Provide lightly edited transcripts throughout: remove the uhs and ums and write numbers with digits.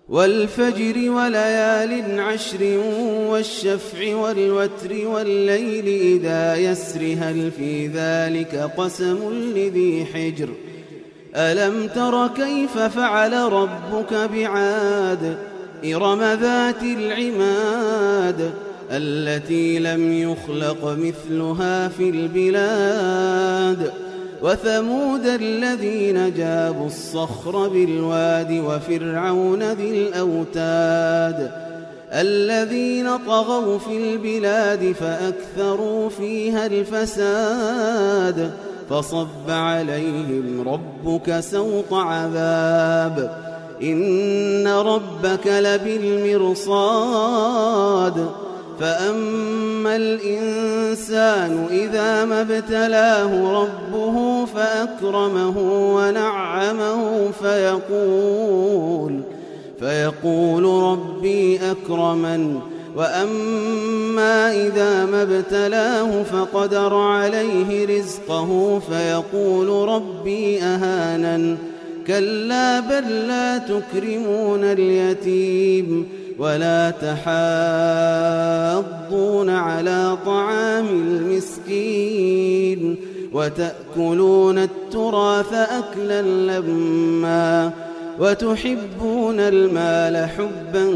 والفجر وليال عشر والشفع والوتر والليل إذا يسر هل في ذلك قسم لذي حجر ألم تر كيف فعل ربك بعاد إرم ذات العماد التي لم يخلق مثلها في البلاد وثمود الذين جابوا الصخر بالواد وفرعون ذي الأوتاد الذين طغوا في البلاد فأكثروا فيها الفساد فصب عليهم ربك سوط عذاب إن ربك لبالمرصاد فأما الإنسان إذا ما ابتلاه ربه فأكرمه ونعمه فيقول ربي أكرمن وأما إذا ما ابتلاه فقدر عليه رزقه فيقول ربي أهانن كلا بل لا تكرمون اليتيم ولا تحاضون على طعام المسكين وتأكلون التراث أكلا لما وتحبون المال حبا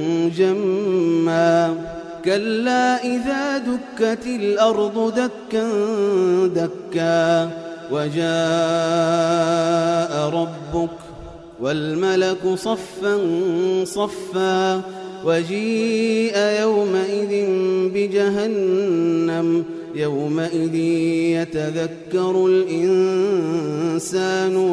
جما كلا إذا دكت الأرض دكا دكا وجاء ربك والملك صفا صفا وجيء يومئذ بجهنم يومئذ يتذكر الإنسان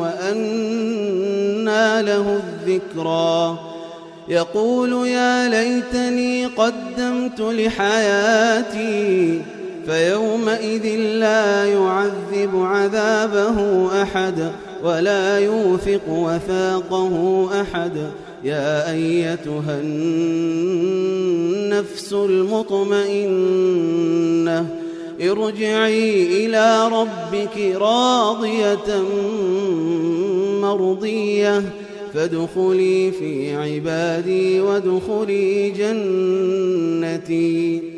وأنى له الذكرى يقول يا ليتني قدمت لحياتي فيومئذ لا يعذب عذابه أحد ولا يوثق وثاقه أحد يا أيتها النفس المطمئنة ارجعي إلى ربك راضية مرضية فادخلي في عبادي وادخلي جنتي